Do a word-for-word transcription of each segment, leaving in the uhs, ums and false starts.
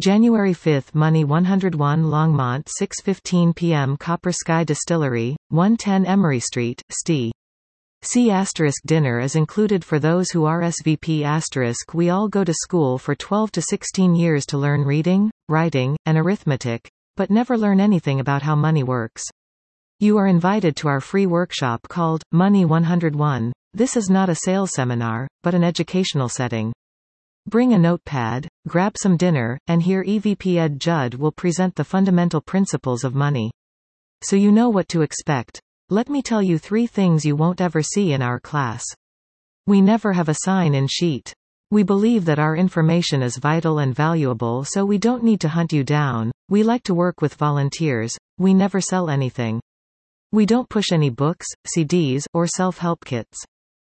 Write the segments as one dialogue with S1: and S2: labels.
S1: January fifth Money one oh one Longmont six fifteen p m Copper Sky Distillery, one ten Emery Street, Ste. C asterisk dinner is included for those who R S V P asterisk we all go to school for twelve to sixteen years to learn reading, writing, and arithmetic, but never learn anything about how money works. You are invited to our free workshop called Money one oh one. This is not a sales seminar, but an educational setting. Bring a notepad, grab some dinner, and here E V P Ed Judd will present the fundamental principles of money. So you know what to expect. Let me tell you three things you won't ever see in our class. We never have a sign-in sheet. We believe that our information is vital and valuable, so we don't need to hunt you down. We like to work with volunteers. We never sell anything. We don't push any books, C Ds, or self-help kits.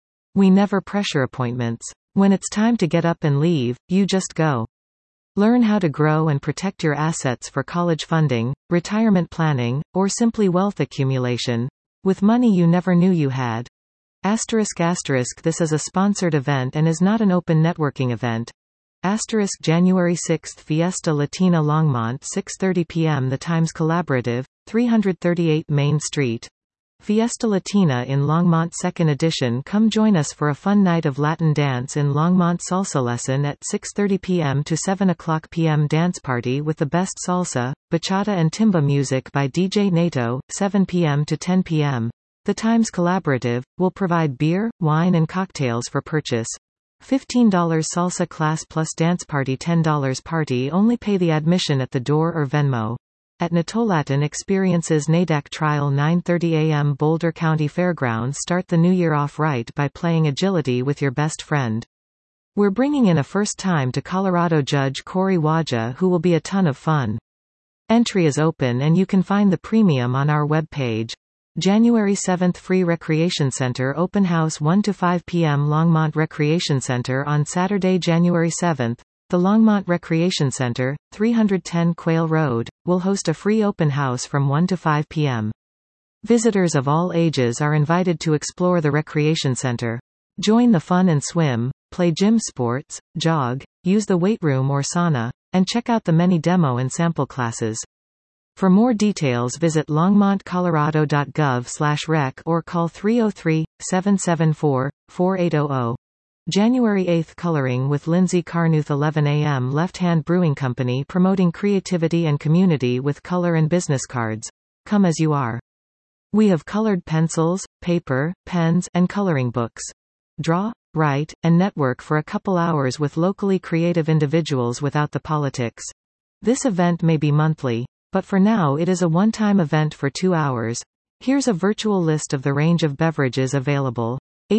S1: We never pressure appointments. When it's time to get up and leave, you just go. Learn how to grow and protect your assets for college funding, retirement planning, or simply wealth accumulation, with money you never knew you had. Asterisk asterisk this is a sponsored event and is not an open networking event. Asterisk January sixth Fiesta Latina Longmont six thirty p m The Times Collaborative, three thirty-eight Main Street. Fiesta Latina in Longmont second edition. Come join us for a fun night of Latin dance in Longmont. Salsa lesson at six thirty p m to seven o'clock p m Dance party with the best salsa, bachata and timba music by D J Nato, seven p m to ten p m The Times Collaborative will provide beer, wine and cocktails for purchase. fifteen dollars salsa class plus dance party. ten dollars party only. Pay the admission at the door or Venmo. At Natolatin experiences N A D A C trial nine thirty a m Boulder County Fairgrounds. Start the new year off right by playing agility with your best friend. We're bringing in a first time to Colorado judge Corey Waja who will be a ton of fun. Entry is open and you can find the premium on our webpage. January seventh Free Recreation Center Open House one to five p m Longmont Recreation Center on Saturday, January seventh. The Longmont Recreation Center, three ten Quail Road, will host a free open house from one to five p m Visitors of all ages are invited to explore the recreation center. Join the fun and swim, play gym sports, jog, use the weight room or sauna, and check out the many demo and sample classes. For more details visit longmont colorado dot gov slash rec or call three oh three, seven seven four, four eight zero zero. January eighth Coloring with Lindsay Carnuth eleven a m Left Hand Brewing Company promoting creativity and community with color and business cards. Come as you are. We have colored pencils, paper, pens, and coloring books. Draw, write, and network for a couple hours with locally creative individuals without the politics. This event may be monthly, but for now it is a one-time event for two hours. Here's a virtual list of the range of beverages available.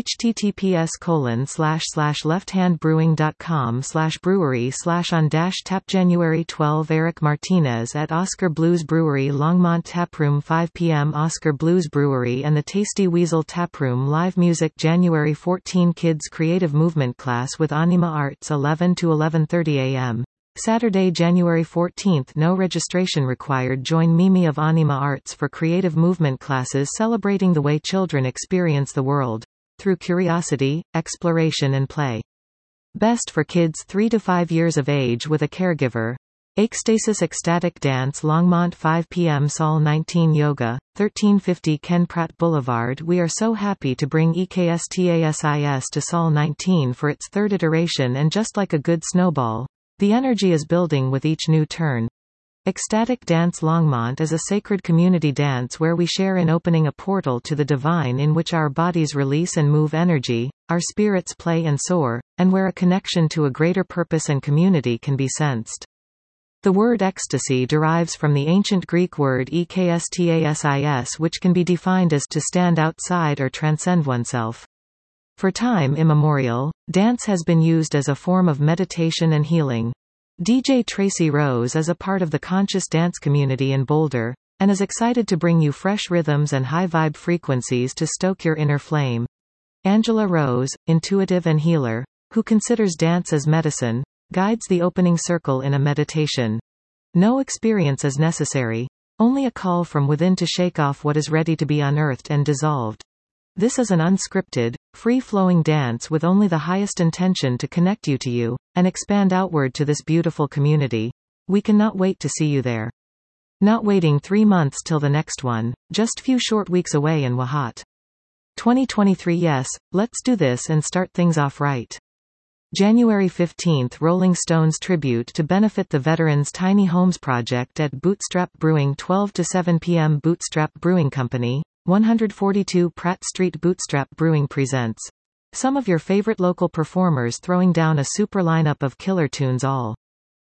S1: https colon slash slash lefthandbrewing.com slash brewery slash on dash tap January twelfth Eric Martinez at Oscar Blues Brewery Longmont Taproom five p m Oscar Blues Brewery and the Tasty Weasel Taproom Live Music January fourteenth Kids Creative Movement Class with Anima Arts eleven to eleven thirty a m Saturday, January fourteenth No registration required. Join Mimi of Anima Arts for creative movement classes celebrating the way children experience the world through curiosity, exploration and play. Best for kids three to five years of age with a caregiver. Ecstasis Ecstatic Dance Longmont five p m Sol nineteen Yoga, thirteen fifty Ken Pratt Boulevard. We are so happy to bring Ecstasis to Sol nineteen for its third iteration and just like a good snowball, the energy is building with each new turn. Ecstatic Dance Longmont is a sacred community dance where we share in opening a portal to the divine in which our bodies release and move energy, our spirits play and soar, and where a connection to a greater purpose and community can be sensed. The word ecstasy derives from the ancient Greek word ekstasis, which can be defined as to stand outside or transcend oneself. For time immemorial, dance has been used as a form of meditation and healing. D J Tracy Rose is a part of the conscious dance community in Boulder, and is excited to bring you fresh rhythms and high-vibe frequencies to stoke your inner flame. Angela Rose, intuitive and healer, who considers dance as medicine, guides the opening circle in a meditation. No experience is necessary, only a call from within to shake off what is ready to be unearthed and dissolved. This is an unscripted, free-flowing dance with only the highest intention to connect you to you, and expand outward to this beautiful community. We cannot wait to see you there. Not waiting three months till the next one, just few short weeks away and we're hot. twenty twenty-three. Yes, let's do this and start things off right. January fifteenth, Rolling Stones tribute to benefit the Veterans Tiny Homes Project at Bootstrap Brewing, twelve to seven p m Bootstrap Brewing Company, one forty-two Pratt Street. Bootstrap Brewing presents some of your favorite local performers throwing down a super lineup of killer tunes all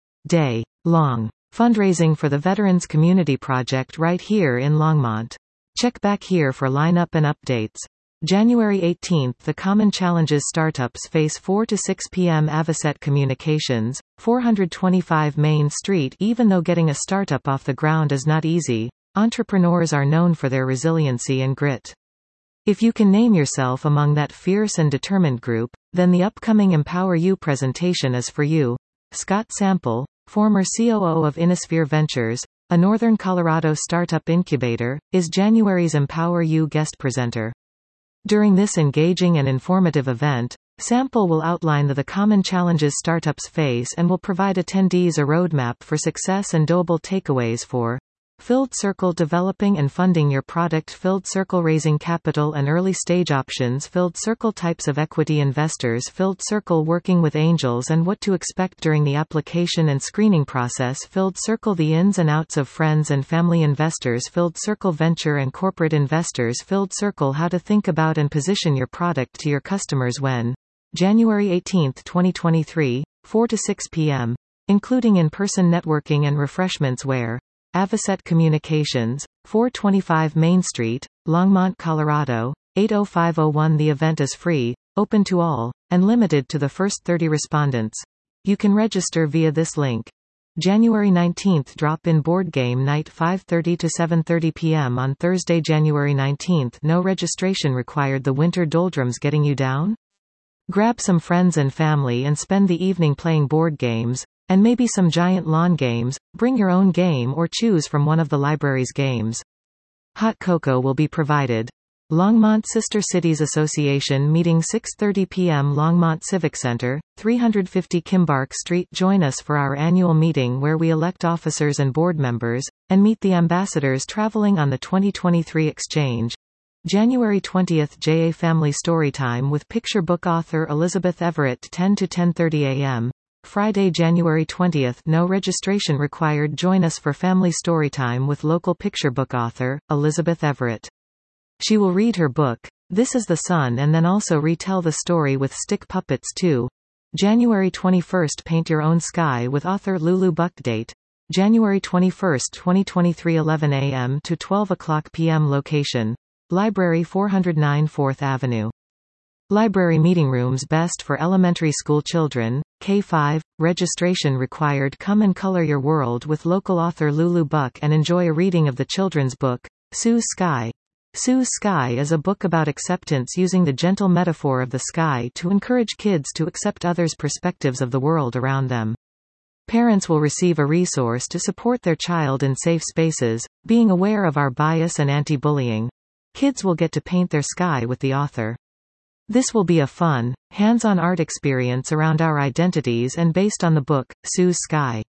S1: day long. Fundraising for the Veterans Community Project right here in Longmont. Check back here for lineup and updates. January eighteenth, the Common Challenges startups face four to six p m Avocet Communications, four twenty-five Main Street. Even though getting a startup off the ground is not easy, entrepreneurs are known for their resiliency and grit. If you can name yourself among that fierce and determined group, then the upcoming Empower You presentation is for you. Scott Sample, former C O O of Innosphere Ventures, a Northern Colorado startup incubator, is January's Empower You guest presenter. During this engaging and informative event, Sample will outline the, the common challenges startups face and will provide attendees a roadmap for success and doable takeaways for Filled Circle developing and funding your product, Filled Circle raising capital and early stage options, Filled Circle types of equity investors, Filled Circle working with angels and what to expect during the application and screening process, Filled Circle the ins and outs of friends and family investors, Filled Circle venture and corporate investors, Filled Circle how to think about and position your product to your customers when January eighteenth, twenty twenty-three, four to six p m, including in-person networking and refreshments where Avocet Communications, four twenty-five Main Street, Longmont, Colorado, eight oh five oh one. The event is free, open to all, and limited to the first thirty respondents. You can register via this link. January nineteenth, drop-in board game night, five thirty to seven thirty p m on Thursday, January nineteenth. No registration required. The winter doldrums getting you down? Grab some friends and family and spend the evening playing board games, and maybe some giant lawn games. Bring your own game or choose from one of the library's games. Hot cocoa will be provided. Longmont Sister Cities Association meeting, six thirty p m Longmont Civic Center, three fifty Kimbark Street. Join us for our annual meeting where we elect officers and board members, and meet the ambassadors traveling on the twenty twenty-three exchange. January twentieth, J A Family Storytime with picture book author Elizabeth Everett, ten to ten thirty a m Friday, January twentieth, no registration required. Join us for Family Storytime with local picture book author, Elizabeth Everett. She will read her book, This is the Sun, and then also retell the story with stick puppets too. January twenty-first, Paint Your Own Sky with author Lulu Buck. Date January twenty-first, twenty twenty-three, eleven a m to twelve o'clock p m Location Library, four oh nine fourth Avenue. Library meeting rooms best for elementary school children, K five, registration required. Come and color your world with local author Lulu Buck and enjoy a reading of the children's book, Sue's Sky. Sue's Sky is a book about acceptance using the gentle metaphor of the sky to encourage kids to accept others' perspectives of the world around them. Parents will receive a resource to support their child in safe spaces, being aware of our bias and anti-bullying. Kids will get to paint their sky with the author. This will be a fun, hands-on art experience around our identities and based on the book, Sue's Sky.